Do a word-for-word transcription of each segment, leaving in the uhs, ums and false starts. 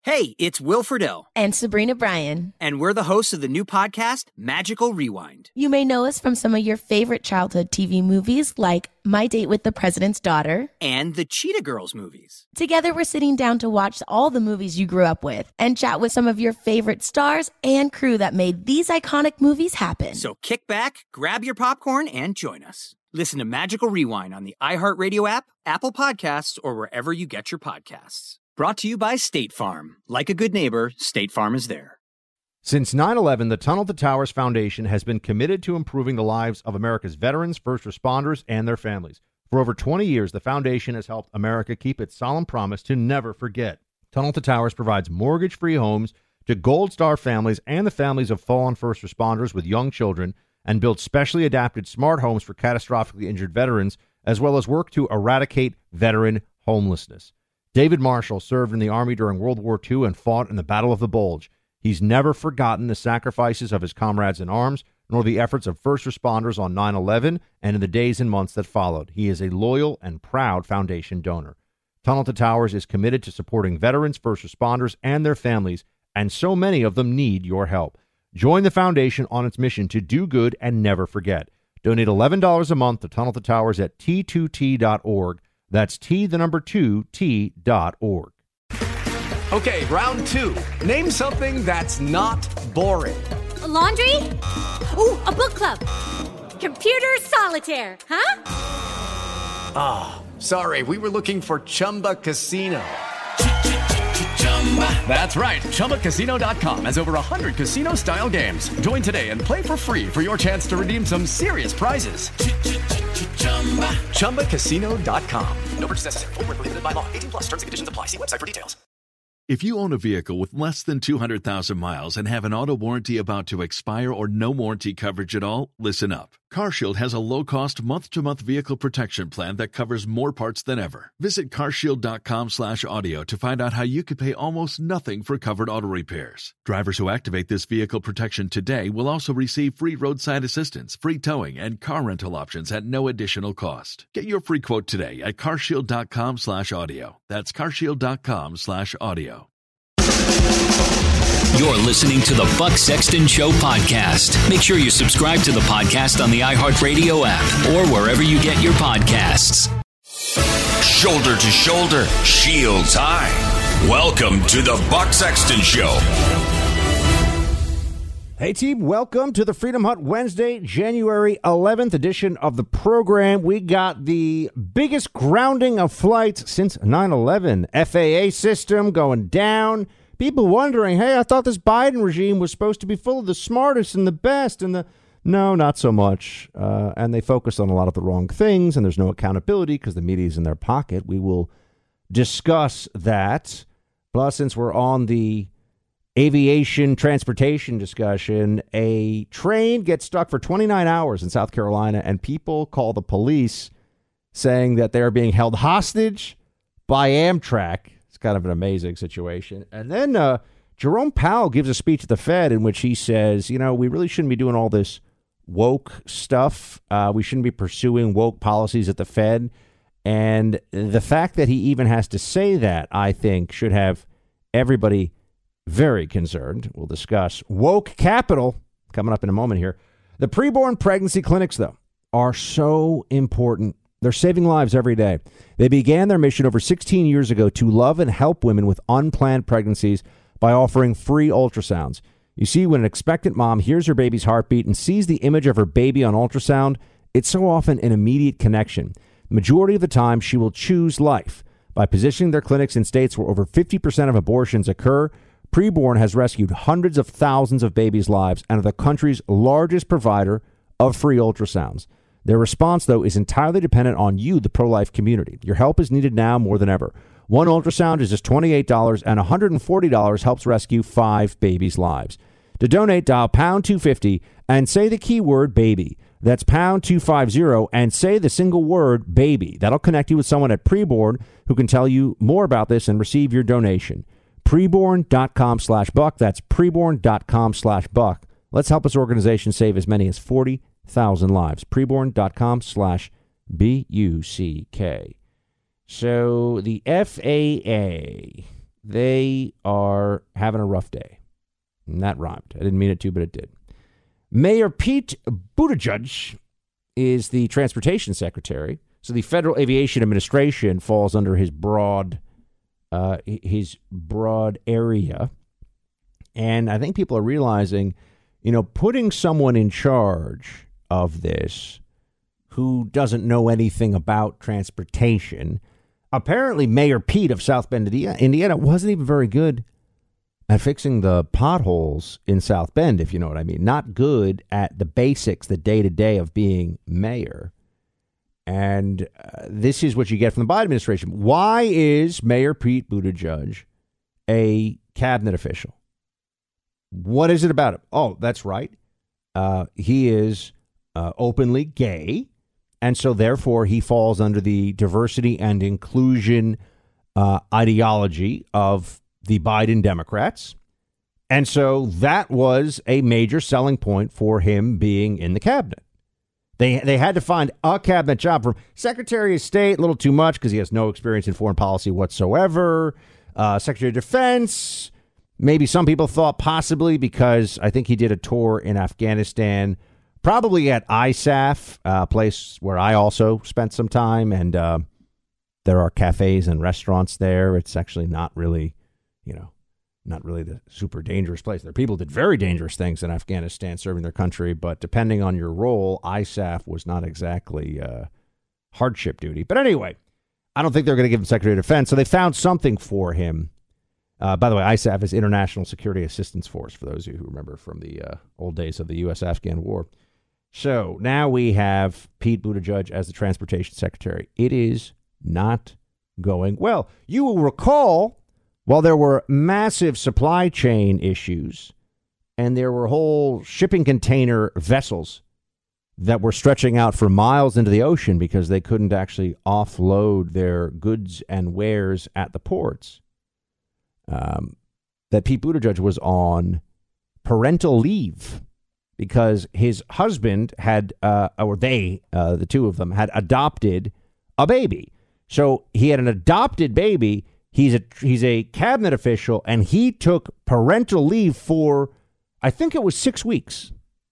Hey, it's Will Friedle. And Sabrina Bryan. And we're the hosts of the new podcast, Magical Rewind. You may know us from some of your favorite childhood T V movies like My Date with the President's Daughter. And the Cheetah Girls movies. Together, we're sitting down to watch all the movies you grew up with and chat with some of your favorite stars and crew that made these iconic movies happen. So kick back, grab your popcorn, and join us. Listen to Magical Rewind on the iHeartRadio app, Apple Podcasts, or wherever you get your podcasts. Brought to you by State Farm. Like a good neighbor, State Farm is there. Since nine eleven, the Tunnel to Towers Foundation has been committed to improving the lives of America's veterans, first responders, and their families. For over twenty years, the foundation has helped America keep its solemn promise to never forget. Tunnel to Towers provides mortgage-free homes to Gold Star families and the families of fallen first responders with young children, and builds specially adapted smart homes for catastrophically injured veterans, as well as work to eradicate veteran homelessness. David Marshall served in the Army during World War Two and fought in the Battle of the Bulge. He's never forgotten the sacrifices of his comrades in arms, nor the efforts of first responders on nine eleven and in the days and months that followed. He is a loyal and proud foundation donor. Tunnel to Towers is committed to supporting veterans, first responders, and their families, and so many of them need your help. Join the foundation on its mission to do good and never forget. Donate eleven dollars a month to Tunnel to Towers at T two T dot org. That's T, the number two, T dot org. Okay, round two. Name something that's not boring. A laundry? Ooh, a book club. Computer solitaire, huh? Ah, oh, sorry, we were looking for Chumba Casino. That's right, Chumba Casino dot com has over one hundred casino-style games. Join today and play for free for your chance to redeem some serious prizes. Chumba Casino dot com. No purchase necessary. Void where prohibited by law. eighteen plus terms and conditions apply. See website for details. If you own a vehicle with less than two hundred thousand miles and have an auto warranty about to expire or no warranty coverage at all, listen up. CarShield has a low-cost month-to-month vehicle protection plan that covers more parts than ever. Visit carshield dot com slash audio to find out how you could pay almost nothing for covered auto repairs. Drivers who activate this vehicle protection today will also receive free roadside assistance, free towing, and car rental options at no additional cost. Get your free quote today at carshield dot com slash audio. That's carshield dot com slash audio. You're listening to the Buck Sexton Show podcast. Make sure you subscribe to the podcast on the iHeartRadio app or wherever you get your podcasts. Shoulder to shoulder, shields high. Welcome to the Buck Sexton Show. Hey team, welcome to the Freedom Hut Wednesday, January eleventh edition of the program. We got the biggest grounding of flights since nine eleven. F A A system going down. People wondering, hey, I thought this Biden regime was supposed to be full of the smartest and the best. And the no, not so much. Uh, and they focus on a lot of the wrong things, and there's no accountability because the media's in their pocket. We will discuss that. Plus, since we're on the aviation transportation discussion, a train gets stuck for twenty-nine hours in South Carolina, and people call the police saying that they're being held hostage by Amtrak. It's kind of an amazing situation. And then uh, Jerome Powell gives a speech at the Fed in which he says, you know, we really shouldn't be doing all this woke stuff. Uh, we shouldn't be pursuing woke policies at the Fed. And the fact that he even has to say that, I think, should have everybody very concerned. We'll discuss woke capital coming up in a moment here. The preborn pregnancy clinics, though, are so important. They're saving lives every day. They began their mission over sixteen years ago to love and help women with unplanned pregnancies by offering free ultrasounds. You see, when an expectant mom hears her baby's heartbeat and sees the image of her baby on ultrasound, it's so often an immediate connection. The majority of the time, she will choose life. By positioning their clinics in states where over fifty percent of abortions occur, Preborn has rescued hundreds of thousands of babies' lives and are the country's largest provider of free ultrasounds. Their response, though, is entirely dependent on you, the pro-life community. Your help is needed now more than ever. One ultrasound is just twenty-eight dollars, and one hundred forty dollars helps rescue five babies' lives. To donate, dial pound two fifty and say the keyword baby. That's pound two fifty and say the single word baby. That'll connect you with someone at Preborn who can tell you more about this and receive your donation. Preborn.com slash buck. That's preborn.com slash buck. Let's help this organization save as many as forty thousand lives. Preborn.com slash B U C K. So the F A A, they are having a rough day. And that rhymed. I didn't mean it to, but it did. Mayor Pete Buttigieg is the transportation secretary. So the Federal Aviation Administration falls under his broad, uh, his broad area. And I think people are realizing, you know, putting someone in charge of this who doesn't know anything about transportation. Apparently, Mayor Pete of South Bend, Indiana, wasn't even very good at fixing the potholes in South Bend, if you know what I mean. Not good at the basics, the day-to-day of being mayor. And uh, this is what you get from the Biden administration. Why is Mayor Pete Buttigieg a cabinet official? What is it about him? Oh, that's right. Uh, he is uh, openly gay. And so, therefore, he falls under the diversity and inclusion uh, ideology of the Biden Democrats. And so that was a major selling point for him being in the cabinet. They they had to find a cabinet job for Secretary of State, a little too much because he has no experience in foreign policy whatsoever. Uh, Secretary of Defense, maybe some people thought possibly because I think he did a tour in Afghanistan, probably at I S A F, a place where I also spent some time. And uh, there are cafes and restaurants there. It's actually not really, you know, not really the super dangerous place. There are people who did very dangerous things in Afghanistan serving their country, but depending on your role, I S A F was not exactly uh, hardship duty. But anyway, I don't think they're going to give him Secretary of Defense, so they found something for him. Uh, by the way, I S A F is International Security Assistance Force, for those of you who remember from the uh, old days of the U S Afghan War. So now we have Pete Buttigieg as the Transportation Secretary. It is not going well. You will recall, while there were massive supply chain issues and there were whole shipping container vessels that were stretching out for miles into the ocean because they couldn't actually offload their goods and wares at the ports, um, that Pete Buttigieg was on parental leave because his husband had, uh, or they, uh, the two of them, had adopted a baby. So he had an adopted baby. He's a he's a cabinet official, and he took parental leave for, I think it was six weeks.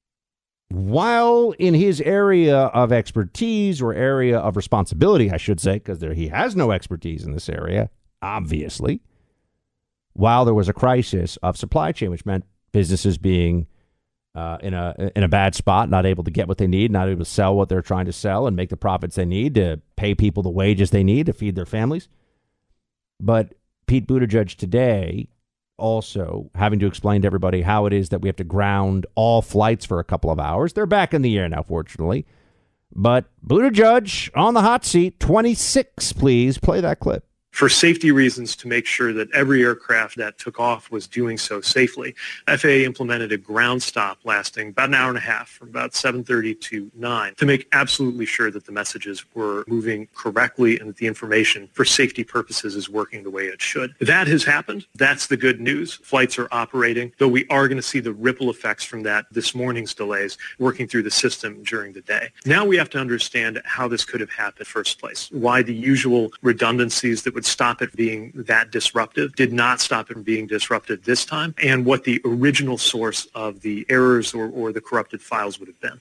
While in his area of expertise or area of responsibility, I should say, because there he has no expertise in this area, obviously, while there was a crisis of supply chain, which meant businesses being uh, in a in a bad spot, not able to get what they need, not able to sell what they're trying to sell and make the profits they need to pay people the wages they need to feed their families. But Pete Buttigieg today also having to explain to everybody how it is that we have to ground all flights for a couple of hours. They're back in the air now, fortunately. But Buttigieg on the hot seat, twenty-six, please. Play that clip. For safety reasons, to make sure that every aircraft that took off was doing so safely, F A A implemented a ground stop lasting about an hour and a half, from about seven thirty to nine, to make absolutely sure that the messages were moving correctly and that the information for safety purposes is working the way it should. That has happened. That's the good news. Flights are operating, though we are going to see the ripple effects from that this morning's delays working through the system during the day. Now we have to understand how this could have happened in the first place, why the usual redundancies that would stop it being that disruptive did not stop it from being disruptive this time, and what the original source of the errors or, or the corrupted files would have been.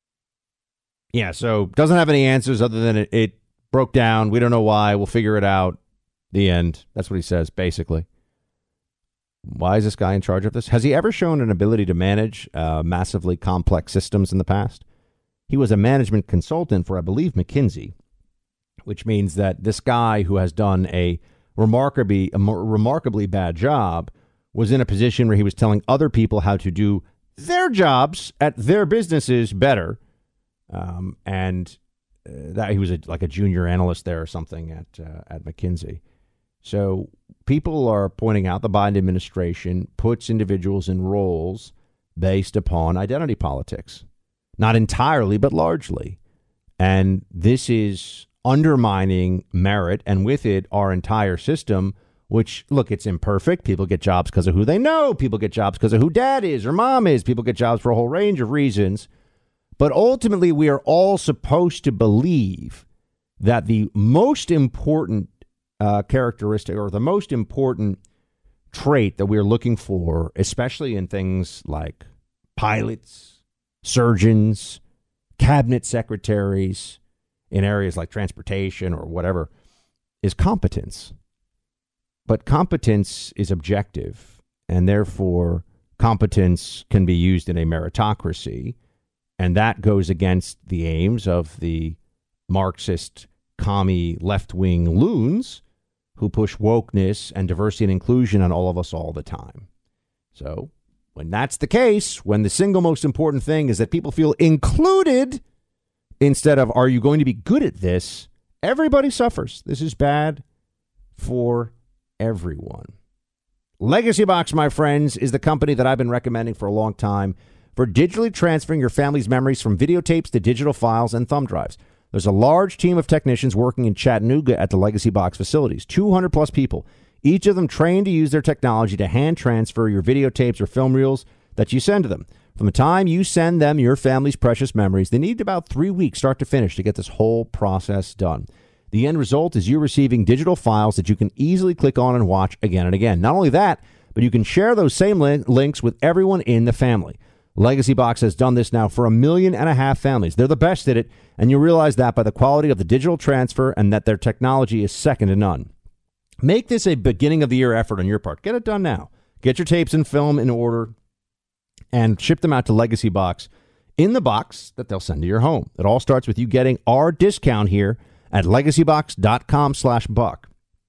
Yeah, so doesn't have any answers other than it, it broke down. We don't know why. We'll figure it out. The end. That's what he says, basically. Why is this guy in charge of this? Has he ever shown an ability to manage uh, massively complex systems in the past? He was a management consultant for, I believe, McKinsey, which means that this guy who has done a remarkably, a remarkably bad job was in a position where he was telling other people how to do their jobs at their businesses better. Um, and uh, that he was a, like a junior analyst there or something at uh, at McKinsey. So people are pointing out the Biden administration puts individuals in roles based upon identity politics. Not entirely, but largely. And this is undermining merit, and with it, our entire system, which, look, it's imperfect. People get jobs because of who they know. People get jobs because of who dad is or mom is. People get jobs for a whole range of reasons. But ultimately, we are all supposed to believe that the most important uh, characteristic or the most important trait that we're looking for, especially in things like pilots, surgeons, cabinet secretaries, in areas like transportation or whatever, is competence. But competence is objective, and therefore competence can be used in a meritocracy, and that goes against the aims of the Marxist, commie, left-wing loons who push wokeness and diversity and inclusion on all of us all the time. So when that's the case, when the single most important thing is that people feel included instead of, are you going to be good at this? Everybody suffers. This is bad for everyone. Legacy Box, my friends, is the company that I've been recommending for a long time for digitally transferring your family's memories from videotapes to digital files and thumb drives. There's a large team of technicians working in Chattanooga at the Legacy Box facilities, two hundred plus people, each of them trained to use their technology to hand transfer your videotapes or film reels that you send to them. From the time you send them your family's precious memories, they need about three weeks start to finish to get this whole process done. The end result is you receiving digital files that you can easily click on and watch again and again. Not only that, but you can share those same lin- links with everyone in the family. Legacy Box has done this now for a million and a half families. They're the best at it, and you realize that by the quality of the digital transfer and that their technology is second to none. Make this a beginning of the year effort on your part. Get it done now. Get your tapes and film in order and ship them out to Legacy Box in the box that they'll send to your home. It all starts with you getting our discount here at legacybox.com slash buck.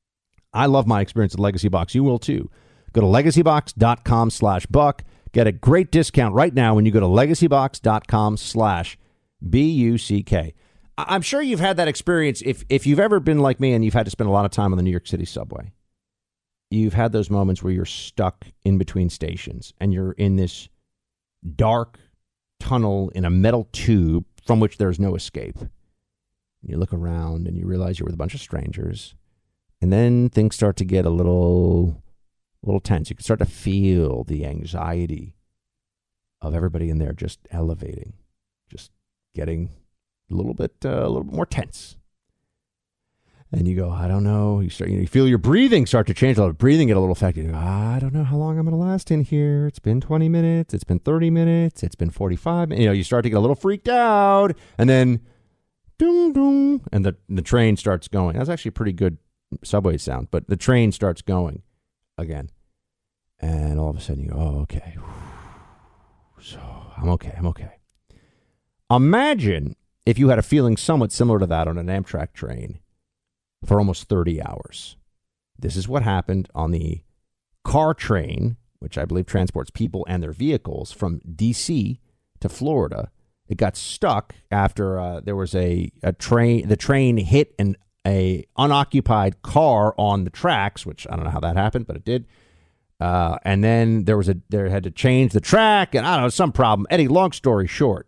I love my experience at Legacy Box. You will too. Go to legacybox.com slash buck. Get a great discount right now when you go to legacybox.com slash B U C K. I'm sure you've had that experience if, if you've ever been like me and you've had to spend a lot of time on the New York City subway. You've had those moments where you're stuck in between stations and you're in this dark tunnel in a metal tube from which there's no escape. You look around and you realize you're with a bunch of strangers. And then things start to get a little, a little tense. You can start to feel the anxiety of everybody in there just elevating, just getting a little bit, uh, a little bit more tense. And you go, I don't know. You start, you know, you feel your breathing start to change a little. Breathing get a little affected. You go, I don't know how long I'm going to last in here. It's been twenty minutes. It's been thirty minutes. It's been forty-five minutes. You know, you start to get a little freaked out. And then, doom, doom, and the, the train starts going. That's actually a pretty good subway sound. But the train starts going again. And all of a sudden you go, oh, okay. So I'm okay. I'm okay. Imagine if you had a feeling somewhat similar to that on an Amtrak train for almost thirty hours. This is what happened on the car train, which I believe transports people and their vehicles from D C to Florida. It got stuck after uh, there was a, a train. The train hit an a unoccupied car on the tracks, which I don't know how that happened, but it did. Uh, and then there was a there had to change the track, and I don't know, some problem. Eddie, long story short,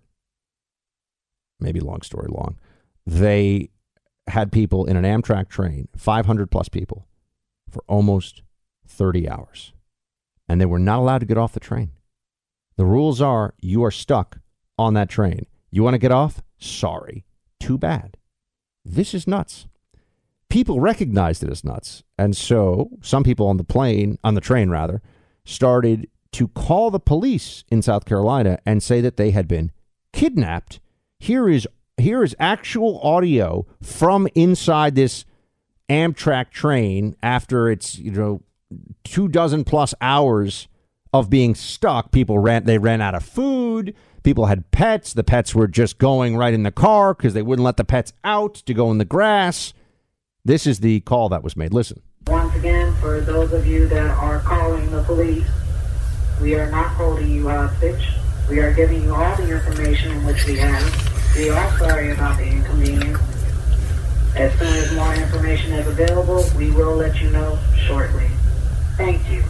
maybe long story long, they had people in an Amtrak train, five hundred plus people, for almost thirty hours. And they were not allowed to get off the train. The rules are you are stuck on that train. You want to get off? Sorry. Too bad. This is nuts. People recognized it as nuts. And so some people on the plane, on the train rather, started to call the police in South Carolina and say that they had been kidnapped. Here is Here is actual audio from inside this Amtrak train after it's, you know, two dozen plus hours of being stuck. People ran, they ran out of food. People had pets. The pets were just going right in the car because they wouldn't let the pets out to go in the grass. This is the call that was made. Listen. Once again, for those of you that are calling the police, we are not holding you hostage. We are giving you all the information in which we have. We are sorry about the inconvenience. As soon as more information is available, we will let you know shortly. Thank you.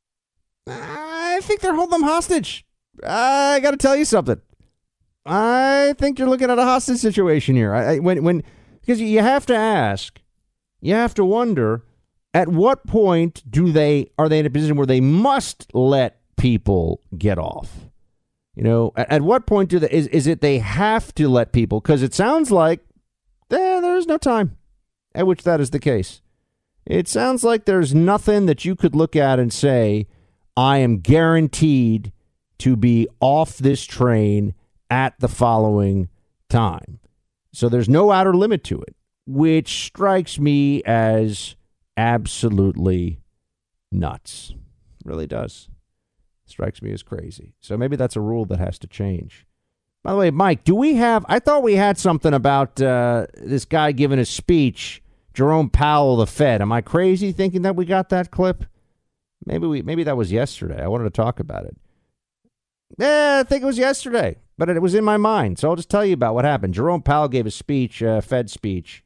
I think they're holding them hostage. I got to tell you something. I think you're looking at a hostage situation here. I, I, when, when, because you have to ask, you have to wonder, at what point do they are they in a position where they must let people get off? You know, at, at what point do they, is, is it they have to let people? Because it sounds like there, there's no time at which that is the case. It sounds like there's nothing that you could look at and say, I am guaranteed to be off this train at the following time. So there's no outer limit to it, which strikes me as absolutely nuts. It really does. Strikes me as crazy. So maybe that's a rule that has to change. By the way, Mike, do we have, I thought we had something about uh, this guy giving a speech, Jerome Powell, the Fed. Am I crazy thinking that we got that clip? Maybe we, maybe that was yesterday. I wanted to talk about it. Yeah, I think it was yesterday, but it was in my mind. So I'll just tell you about what happened. Jerome Powell gave a speech, a uh, Fed speech,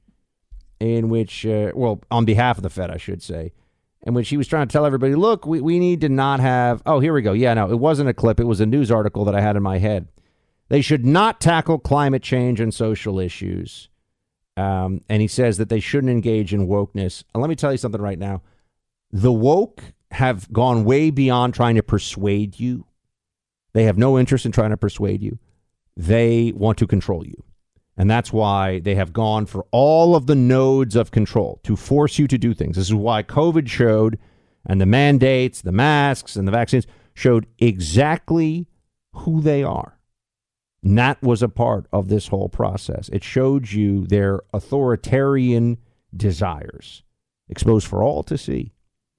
in which, uh, well, on behalf of the Fed, I should say, in which he was trying to tell everybody, look, we, we need to not have, oh, here we go. Yeah, no, it wasn't a clip. It was a news article that I had in my head. They should not tackle climate change and social issues. Um, and he says that they shouldn't engage in wokeness. And let me tell you something right now. The woke have gone way beyond trying to persuade you. They have no interest in trying to persuade you. They want to control you. And that's why they have gone for all of the nodes of control to force you to do things. This is why COVID showed, and the mandates, the masks, and the vaccines showed exactly who they are. And that was a part of this whole process. It showed you their authoritarian desires, exposed for all to see.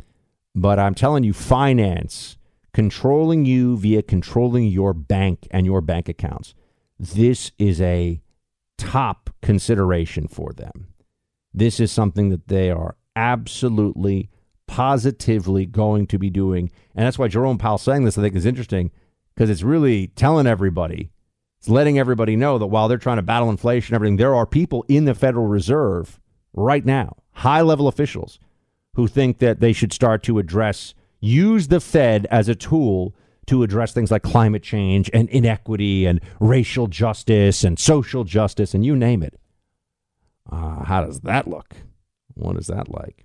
But I'm telling you, finance, controlling you via controlling your bank and your bank accounts, this is a top consideration for them. This is something that they are absolutely, positively going to be doing. And that's why Jerome Powell saying this, I think, is interesting, because it's really telling everybody, it's letting everybody know that while they're trying to battle inflation and everything, there are people in the Federal Reserve right now, high-level officials, who think that they should start to address, use the Fed as a tool to address things like climate change and inequity and racial justice and social justice and you name it. Uh, how does that look? What is that like?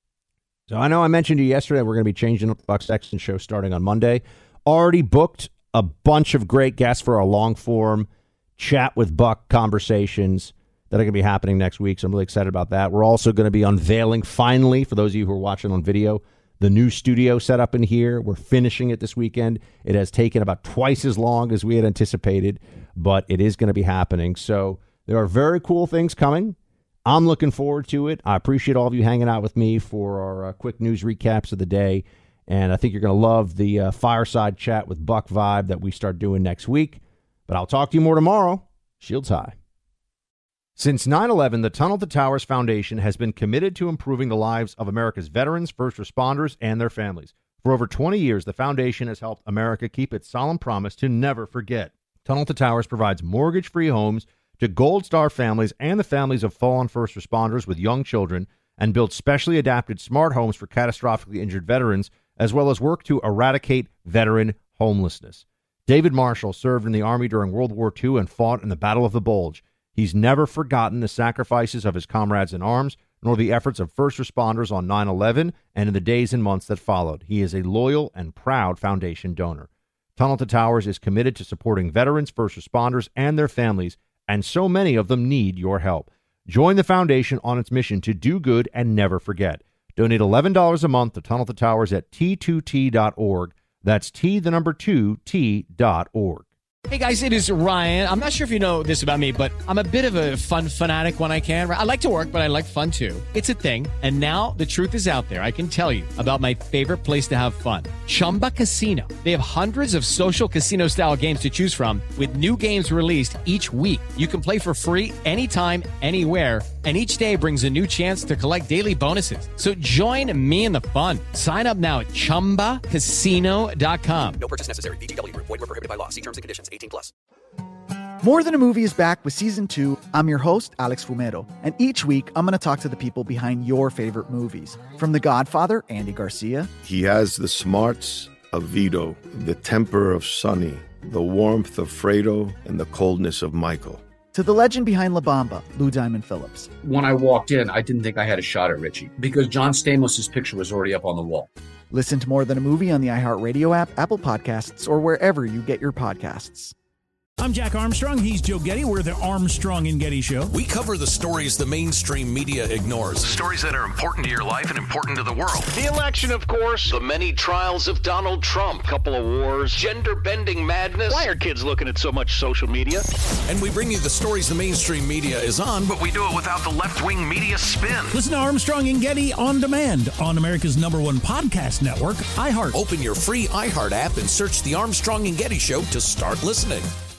So I know I mentioned to you yesterday we're going to be changing the Buck Sexton show starting on Monday. Already booked a bunch of great guests for our long-form chat with Buck conversations that are going to be happening next week, so I'm really excited about that. We're also going to be unveiling, finally, for those of you who are watching on video, the new studio set up in here. We're finishing it this weekend. It has taken about twice as long as we had anticipated, but it is going to be happening. So there are very cool things coming. I'm looking forward to it. I appreciate all of you hanging out with me for our uh, quick news recaps of the day. And I think you're going to love the uh, fireside chat with Buck vibe that we start doing next week. But I'll talk to you more tomorrow. Shields high. Since nine eleven, the Tunnel to Towers Foundation has been committed to improving the lives of America's veterans, first responders, and their families. For over twenty years, the foundation has helped America keep its solemn promise to never forget. Tunnel to Towers provides mortgage-free homes to Gold Star families and the families of fallen first responders with young children, and builds specially adapted smart homes for catastrophically injured veterans, as well as work to eradicate veteran homelessness. David Marshall served in the Army during World War Two and fought in the Battle of the Bulge. He's never forgotten the sacrifices of his comrades in arms, nor the efforts of first responders on nine eleven and in the days and months that followed. He is a loyal and proud foundation donor. Tunnel to Towers is committed to supporting veterans, first responders, and their families, and so many of them need your help. Join the foundation on its mission to do good and never forget. Donate eleven dollars a month to Tunnel to Towers at T two T dot org. That's T, the number two, T dot org. Hey guys, it is Ryan. I'm not sure if you know this about me, but I'm a bit of a fun fanatic when I can. I like to work, but I like fun too. It's a thing. And now the truth is out there. I can tell you about my favorite place to have fun. Chumba Casino. They have hundreds of social casino style games to choose from with new games released each week. You can play for free anytime, anywhere. And each day brings a new chance to collect daily bonuses. So join me in the fun. Sign up now at chumba casino dot com. No purchase necessary. V G W. Void where prohibited by law. See terms and conditions. eighteen plus. More Than a Movie is back with season two. I'm your host, Alex Fumero. And each week, I'm going to talk to the people behind your favorite movies. From The Godfather, Andy Garcia. He has the smarts of Vito, the temper of Sonny, the warmth of Fredo, and the coldness of Michael. To the legend behind La Bamba, Lou Diamond Phillips. When I walked in, I didn't think I had a shot at Richie because John Stamos' picture was already up on the wall. Listen to More Than a Movie on the iHeartRadio app, Apple Podcasts, or wherever you get your podcasts. I'm Jack Armstrong. He's Joe Getty. We're the Armstrong and Getty Show. We cover the stories the mainstream media ignores. Stories that are important to your life and important to the world. The election, of course. The many trials of Donald Trump. Couple of wars. Gender-bending madness. Why are kids looking at so much social media? And we bring you the stories the mainstream media is on. But we do it without the left-wing media spin. Listen to Armstrong and Getty on demand on America's number one podcast network, iHeart. Open your free iHeart app and search the Armstrong and Getty Show to start listening.